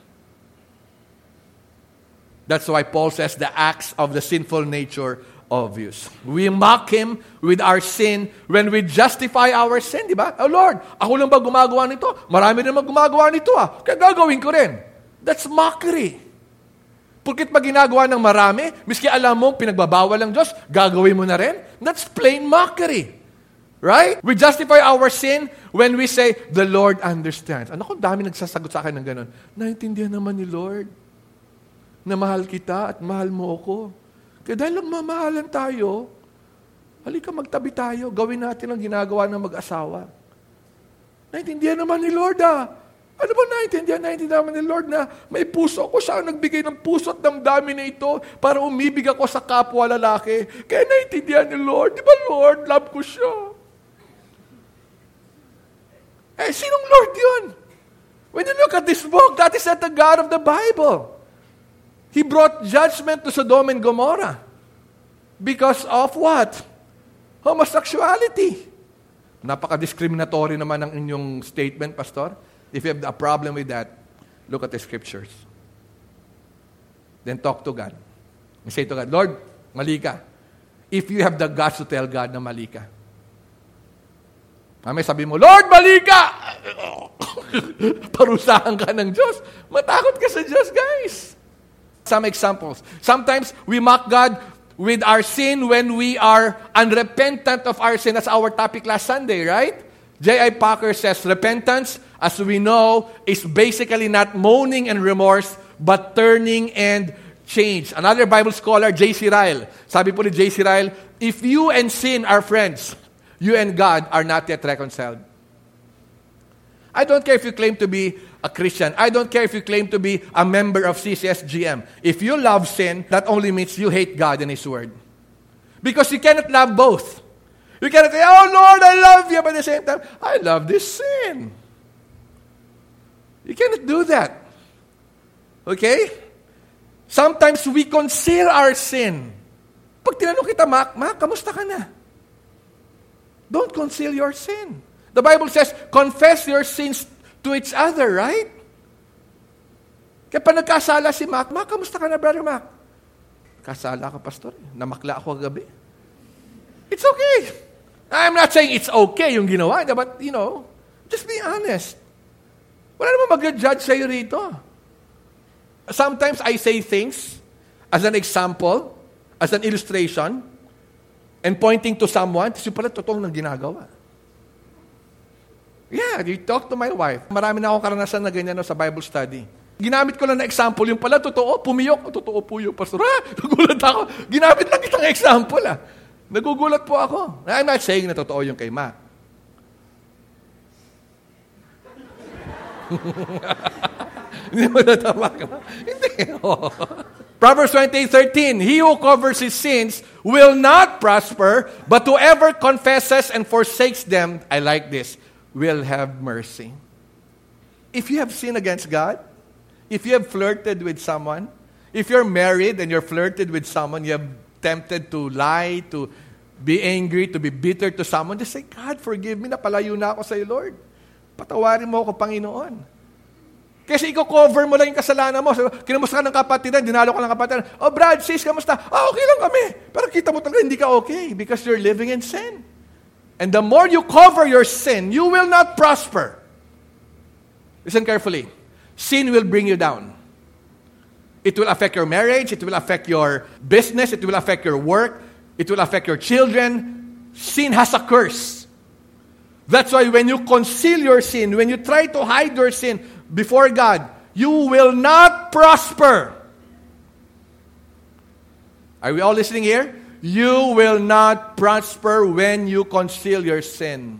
That's why Paul says the acts of the sinful nature obvious. We mock Him with our sin when we justify our sin, di ba? Oh Lord, ako lang ba gumagawa nito? Marami rin gumagawa nito ah. Kaya gagawin ko rin. That's mockery. Pagkit pag ginagawa ng marami, miski alam mo pinagbabawal ng Diyos, gagawin mo na rin. That's plain mockery. Right? We justify our sin when we say, the Lord understands. Ano kung dami nagsasagot sa akin ng ganun? Naintindihan naman ni Lord na mahal kita at mahal mo ako. Kaya dahil lang mamahalan tayo, halika magtabi tayo, gawin natin ang ginagawa ng mag-asawa. Naintindihan naman ni Lord ah. Ano ba naintindihan? Naintindihan naman ni Lord na may puso ako, siya ang nagbigay ng puso at damdamin na ito para umibig ako sa kapwa lalaki. Kaya naintindihan ni Lord. Di ba Lord, love ko siya. Eh, sinong Lord yun? When you look at this book, that is not the God of the Bible. He brought judgment to Sodom and Gomorrah. Because of what? Homosexuality. Napaka-discriminatory naman ang inyong statement, Pastor. If you have a problem with that, look at the scriptures. Then talk to God. And say to God, Lord, mali ka. If you have the guts to tell God na mali ka. May sabi mo, Lord, mali ka! Parusahan ka ng Diyos. Matakot ka sa Diyos, guys. Some examples. Sometimes we mock God with our sin when we are unrepentant of our sin. That's our topic last Sunday, right? J I Packer says, repentance, as we know, is basically not moaning and remorse, but turning and change. Another Bible scholar, J C Ryle, sabi po ni J C Ryle, if you and sin are friends, you and God are not yet reconciled. I don't care if you claim to be a Christian. I don't care if you claim to be a member of C C S G M. If you love sin, that only means you hate God and His Word. Because you cannot love both. You cannot say, oh Lord, I love you, but at the same time, I love this sin. You cannot do that. Okay? Sometimes we conceal our sin. Pag tinanong kita, Mac, Mac, kamusta ka na? Don't conceal your sin. The Bible says, confess your sins to each other, right? Kaya pa nagkasala si Mac, Mac, kamusta ka na, Brother Mac? Kasala ka, Pastor. Namakla ako kagabi. It's okay. I'm not saying it's okay yung ginawa niya, but, you know, just be honest. Wala naman mag-judge sa'yo rito. Sometimes I say things as an example, as an illustration, and pointing to someone, kasi pala totoong nang ginagawa. Yeah, you talk to my wife. Marami na akong karanasan na ganyan no, sa Bible study. Ginamit ko lang na example, yung pala totoo, pumiyok, totoo po yung pastor. Ah, nagugulat ako. Ginamit lang kitang example ah. Nagugulat po ako. I'm not saying na totoo yung kay Ma. Hindi mo natama ka. Hindi. Proverbs twenty-eight thirteen, he who covers his sins will not prosper, but whoever confesses and forsakes them, I like this, will have mercy. If you have sinned against God, if you have flirted with someone, if you're married and you're flirted with someone, you have tempted to lie, to be angry, to be bitter to someone, just say, God, forgive me, napalayo na ako sa iyo, Lord. Patawarin mo ako, Panginoon. Kasi i-cover mo lang yung kasalanan mo. So, kinamusta ka ng kapatiran, dinalo ka ng kapatiran. Oh, Brad, sis, kamusta? Oh, okay lang kami. Pero kita mo talaga, hindi ka okay because you're living in sin. And the more you cover your sin, you will not prosper. Listen carefully. Sin will bring you down. It will affect your marriage. It will affect your business. It will affect your work. It will affect your children. Sin has a curse. That's why when you conceal your sin, when you try to hide your sin before God, you will not prosper. Are we all listening here? You will not prosper when you conceal your sin.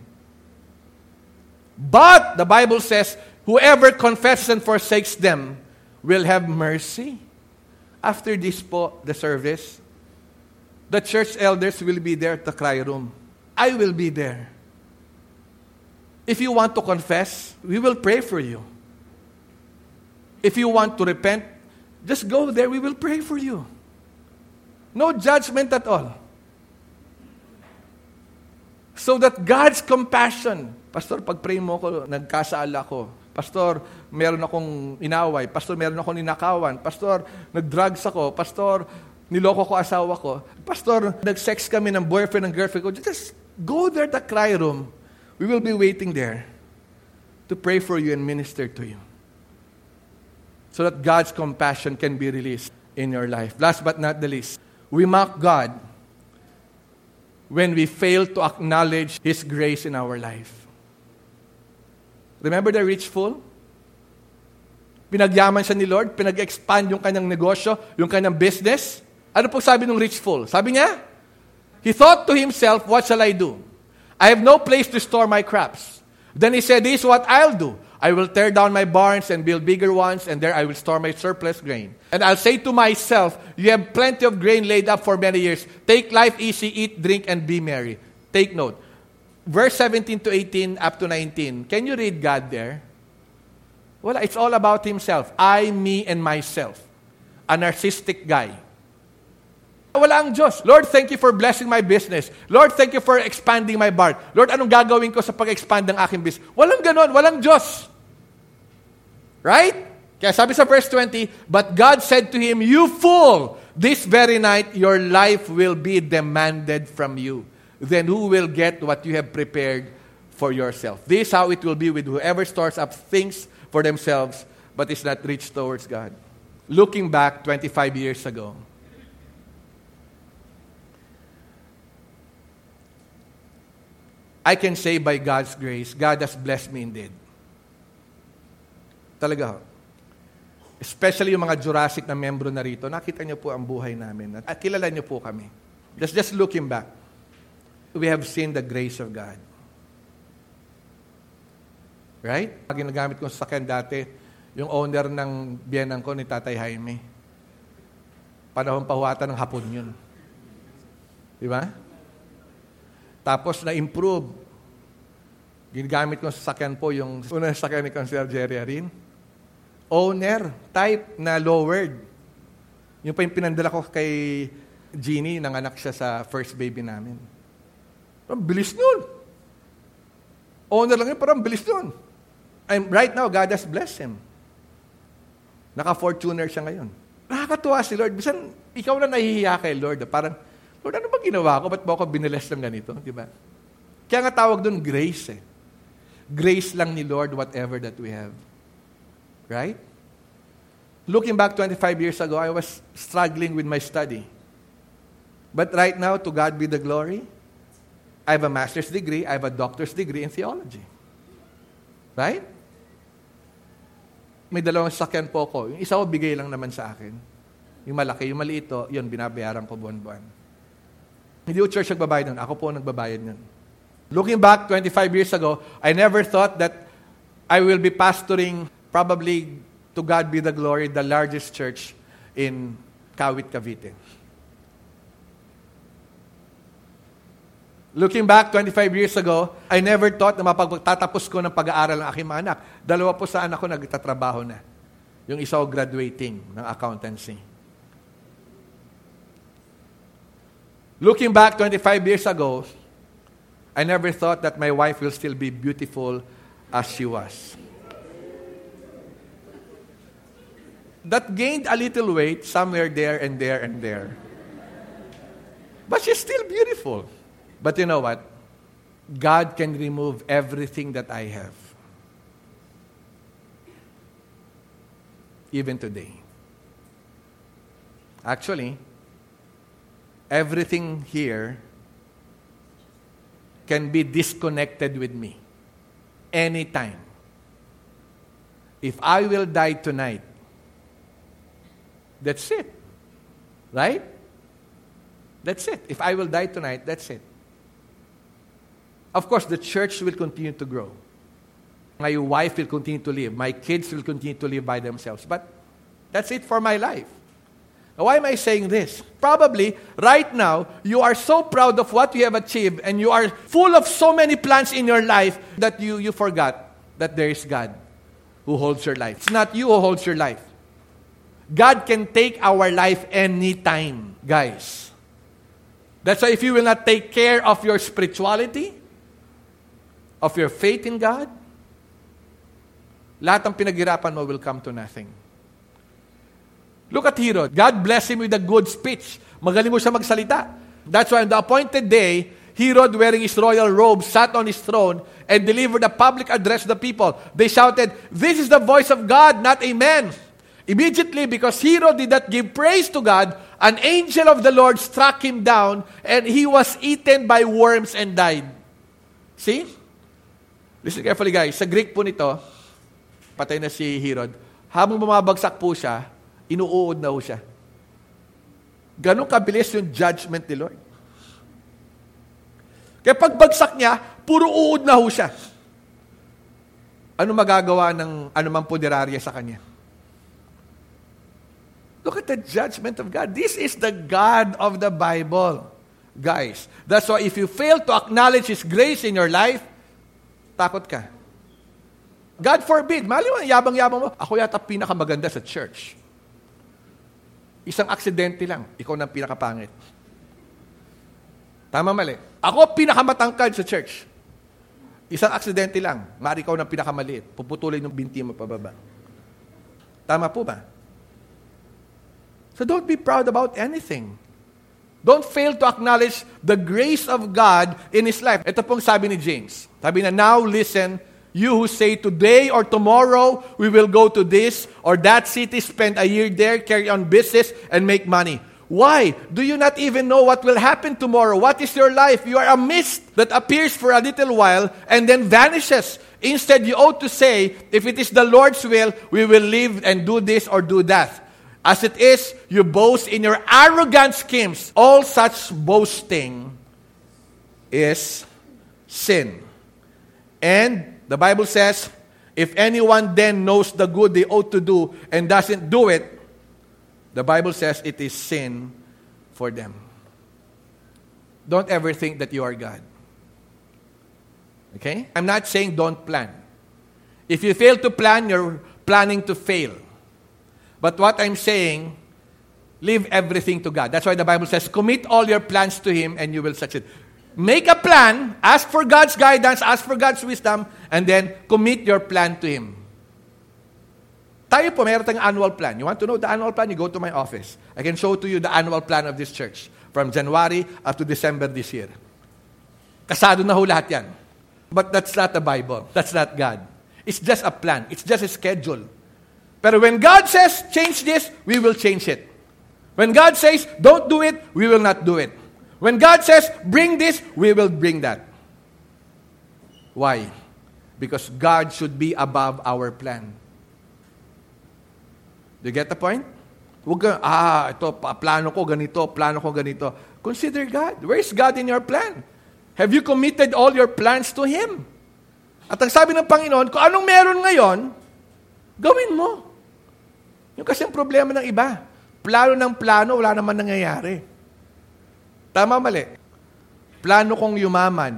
But, the Bible says, whoever confesses and forsakes them will have mercy. After this po, the service, the church elders will be there at the cry room. I will be there. If you want to confess, we will pray for you. If you want to repent, just go there, we will pray for you. No judgment at all. So that God's compassion, Pastor, pag-pray mo ko, nagkasala ko. Pastor, meron akong inaway. Pastor, meron akong ninakawan. Pastor, nag-drugs ako. Pastor, niloko ko asawa ko. Pastor, nag-sex kami ng boyfriend and girlfriend ko. Just go there at the cry room. We will be waiting there to pray for you and minister to you. So that God's compassion can be released in your life. Last but not the least, we mock God when we fail to acknowledge His grace in our life. Remember the rich fool? Pinagyaman siya ni Lord, pinag-expand yung kanyang negosyo, yung kanyang business. Ano po sabi ng rich fool? Sabi niya, he thought to himself, what shall I do? I have no place to store my crops. Then he said, this is what I'll do. I will tear down my barns and build bigger ones, and there I will store my surplus grain. And I'll say to myself, you have plenty of grain laid up for many years. Take life easy, eat, drink, and be merry. Take note. Verse seventeen to eighteen, up to nineteen. Can you read God there? Well, it's all about himself. I, me, and myself. A narcissistic guy. Wala ang Diyos. Lord, thank you for blessing my business. Lord, thank you for expanding my barn. Lord, anong gagawin ko sa pag-expand ng aking business? Walang ganon, walang Diyos. Right? Kaya sabi sa verse twenty, but God said to him, you fool, this very night your life will be demanded from you. Then who will get what you have prepared for yourself? This is how it will be with whoever stores up things for themselves, but is not rich towards God. Looking back twenty-five years ago, I can say by God's grace, God has blessed me indeed. Talaga. Especially yung mga Jurassic na membro na rito, nakita niyo po ang buhay namin. At kilala niyo po kami. Just, just looking back, we have seen the grace of God. Right? Ginagamit kong sasakyan dati, yung owner ng biyenan ko ni Tatay Jaime. Panahon pahuwatan ng hapon yun. Di ba? Tapos na-improve. Ginagamit kong sasakyan po yung unang sasakyan ni Consigliere Jerry Arin. Owner, type na lowered. Yung pa yung pinandala ko kay Jeannie, nanganak siya sa first baby namin. Parang bilis nun. Owner lang yun, parang bilis nun. And right now, God has blessed him. Naka-Fortuner siya ngayon. Nakakatuwa si Lord. Bisan, ikaw na nahihiya kay Lord. Parang, Lord, ano ba ginawa ko? Ba't ba ako biniles ng ganito? Diba? Kaya nga tawag doon, grace eh. Grace lang ni Lord, whatever that we have. Right? Looking back twenty-five years ago, I was struggling with my study. But right now, to God be the glory. I have a master's degree, I have a doctor's degree in theology. Right? May dalawang sasakyan po ko. Yung isa ko, bigay lang naman sa akin. Yung malaki, yung maliit ito, yun, binabayaran ko buwan-buwan. Hindi yung church nagbabayad nun. Ako po nagbabayad nun. Looking back twenty-five years ago, I never thought that I will be pastoring, probably, to God be the glory, the largest church in Kawit, Cavite. Looking back twenty-five years ago, I never thought na mapagtatapos ko ng pag-aaral ng aking mga anak. Dalawa po sa anak ko nagtatrabaho na. Yung isa ko graduating ng accountancy. Looking back twenty-five years ago, I never thought that my wife will still be beautiful as she was. That gained a little weight somewhere there and there and there. But she's still beautiful. But you know what? God can remove everything that I have. Even today. Actually, everything here can be disconnected with me. Anytime. If I will die tonight, that's it. Right? That's it. If I will die tonight, that's it. Of course, the church will continue to grow. My wife will continue to live. My kids will continue to live by themselves. But that's it for my life. Now, why am I saying this? Probably, right now, you are so proud of what you have achieved and you are full of so many plans in your life that you, you forgot that there is God who holds your life. It's not you who holds your life. God can take our life anytime, guys. That's why if you will not take care of your spirituality, of your faith in God, lahat ng pinaghirapan mo will come to nothing. Look at Herod. God blessed him with a good speech. Magaling mo siya magsalita. That's why on the appointed day, Herod, wearing his royal robe, sat on his throne and delivered a public address to the people. They shouted, "This is the voice of God, not a man." Immediately, because Herod did not give praise to God, an angel of the Lord struck him down and he was eaten by worms and died. See? Listen carefully, guys. Sa Greek po nito, patay na si Herod. Habang bumabagsak po siya, inuuod na po siya. Ganun kabilis yung judgment ni Lord. Kaya pagbagsak niya, puro uod na po siya. Ano magagawa ng anumang puderarya sa kanya? Look at the judgment of God. This is the God of the Bible. Guys, that's why if you fail to acknowledge His grace in your life, takot ka. God forbid. Mali mo, yabang-yabang mo. Ako yata pinakamaganda sa church. Isang aksidente lang. Ikaw nang pinakapangit. Tama mali. Ako pinakamatangkad sa church. Isang aksidente lang. Mari ikaw nang pinakamaliit. Puputulin yung binti mo pababa. Tama po ba? So don't be proud about anything. Don't fail to acknowledge the grace of God in His life. Ito pong sabi ni James. Sabi na, now listen, you who say today or tomorrow we will go to this or that city, spend a year there, carry on business, and make money. Why? Do you not even know what will happen tomorrow? What is your life? You are a mist that appears for a little while and then vanishes. Instead, you ought to say, if it is the Lord's will, we will live and do this or do that. As it is, you boast in your arrogant schemes. All such boasting is sin. And the Bible says, If anyone then knows the good they ought to do and doesn't do it, the Bible says it is sin for them. Don't ever think that you are God. Okay? I'm not saying don't plan. If you fail to plan, you're planning to fail. But what I'm saying, leave everything to God. That's why the Bible says, commit all your plans to Him and you will succeed. Make a plan, ask for God's guidance, ask for God's wisdom, and then commit your plan to Him. Tayo po, mayroon tayong annual plan. You want to know the annual plan? You go to my office. I can show to you the annual plan of this church from January up to December this year. Kasado na ho lahat yan. But that's not the Bible. That's not God. It's just a plan. It's just a schedule. Pero when God says, change this, we will change it. When God says, don't do it, we will not do it. When God says, bring this, we will bring that. Why? Because God should be above our plan. Do you get the point? Huwag ka, ah, ito, plano ko ganito, plano ko ganito. Consider God. Where is God in your plan? Have you committed all your plans to Him? At ang sabi ng Panginoon, kung anong meron ngayon, gawin mo. Yung kasi ang problema ng iba. Plano ng plano, wala naman nangyayari. Tama, mali. Plano kong yumaman.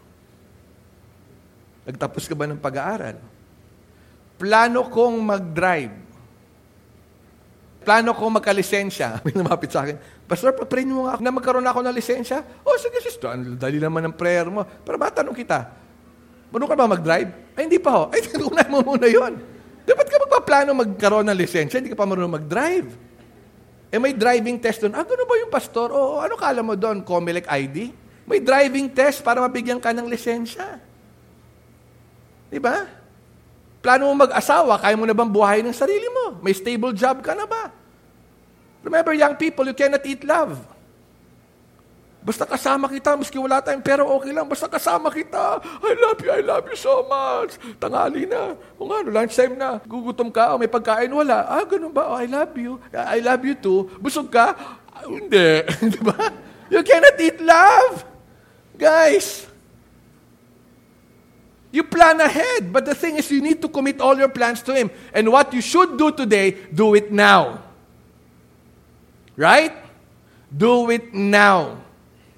Nagtapos ka ba ng pag-aaral? Plano kong mag-drive. Plano kong magka-lisensya. May lumapit sa akin, Pastor, pa-pray mo nga ako na magkaroon ako ng lisensya. Oh, sige, sister. Dali naman ng prayer mo. Pero matanong kita, marunong ka ba mag-drive? Ay, hindi pa ho. Ay, tunay mo muna yun. Dapat ka magpaplano magkaroon ng lisensya, hindi ka pa marunong mag-drive. Eh, may driving test doon. Ah, gano'n ba yung pastor? O, ano kala mo doon? Comelec I D? May driving test para mabigyan ka ng lisensya. Di ba? Plano mo mag-asawa, kaya mo na bang buhay ng sarili mo? May stable job ka na ba? Remember, young people, you cannot eat love. Basta kasama kita, maski wala tayong pero okay lang. Basta kasama kita. I love you, I love you so much. Tanghali na. O nga, no, lunchtime na. Gugutom ka, o may pagkain, wala. Ah, ganun ba? Oh, I love you. I love you too. Busog ka? Ah, hindi. Di ba? You cannot eat love. Guys, you plan ahead. But the thing is, you need to commit all your plans to Him. And what you should do today, do it now. Right? Do it now.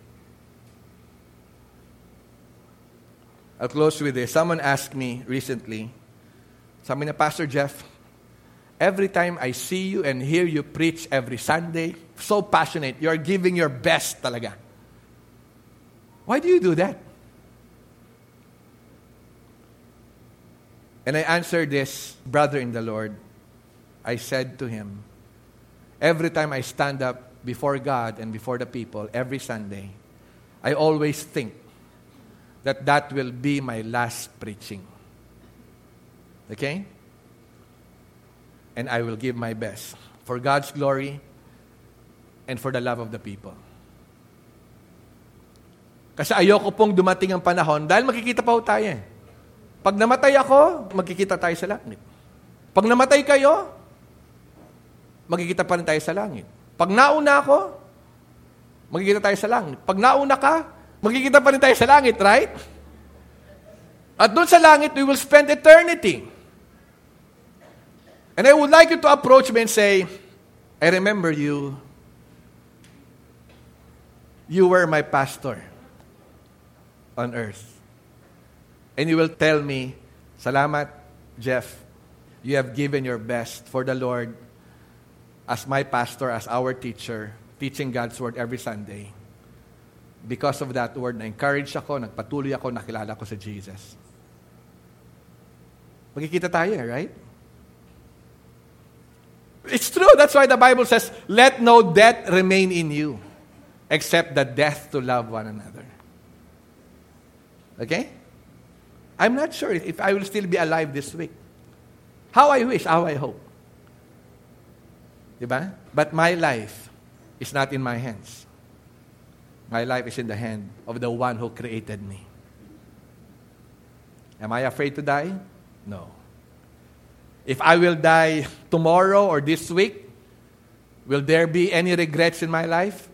I'll close with this. Someone asked me recently, sabi na, Pastor Jeff, every time I see you and hear you preach every Sunday, so passionate, you're giving your best talaga. Why do you do that? And I answered this brother in the Lord. I said to him, every time I stand up before God and before the people, every Sunday, I always think that that will be my last preaching. Okay? And I will give my best for God's glory and for the love of the people. Kasi ayoko pong dumating ang panahon dahil makikita pa ho tayo eh. Pag namatay ako, magkikita tayo sa langit. Pag namatay kayo, magkikita pa rin tayo sa langit. Pag nauna ako, magkikita tayo sa langit. Pag nauna ka, magkikita pa rin tayo sa langit, right? At doon sa langit, we will spend eternity. And I would like you to approach me and say, I remember you. You were my pastor on earth. And you will tell me, salamat, Jeff. You have given your best for the Lord as my pastor, as our teacher, teaching God's Word every Sunday. Because of that word, na-encourage ako, nagpatuloy ako, nakilala ko sa Jesus. Magkikita tayo, right? It's true. That's why the Bible says, let no death remain in you, except the death to love one another. Okay? I'm not sure if I will still be alive this week. How I wish, how I hope. Diba? But my life is not in my hands. My life is in the hand of the one who created me. Am I afraid to die? No. If I will die tomorrow or this week, will there be any regrets in my life?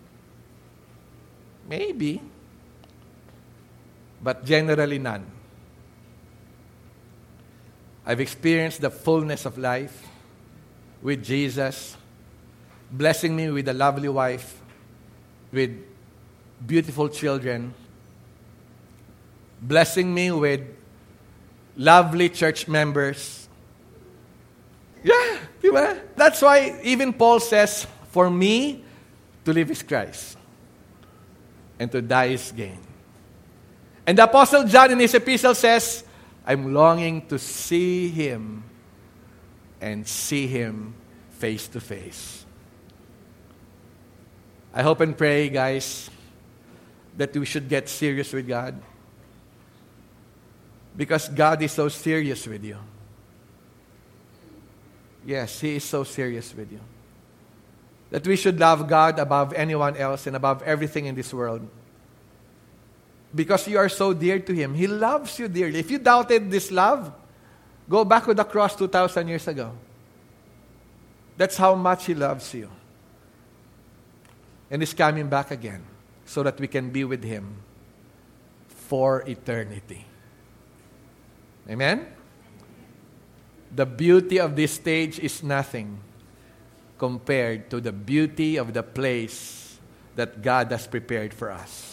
Maybe. But generally none. I've experienced the fullness of life with Jesus, blessing me with a lovely wife, with beautiful children, blessing me with lovely church members. Yeah, diba? That's why even Paul says, for me, to live is Christ, and to die is gain. And the Apostle John in his epistle says, I'm longing to see Him and see Him face to face. I hope and pray, guys, that we should get serious with God. Because God is so serious with you. Yes, He is so serious with you. That we should love God above anyone else and above everything in this world. Because you are so dear to Him. He loves you dearly. If you doubted this love, go back to the cross two thousand years ago. That's how much He loves you. And He's coming back again so that we can be with Him for eternity. Amen? The beauty of this stage is nothing compared to the beauty of the place that God has prepared for us.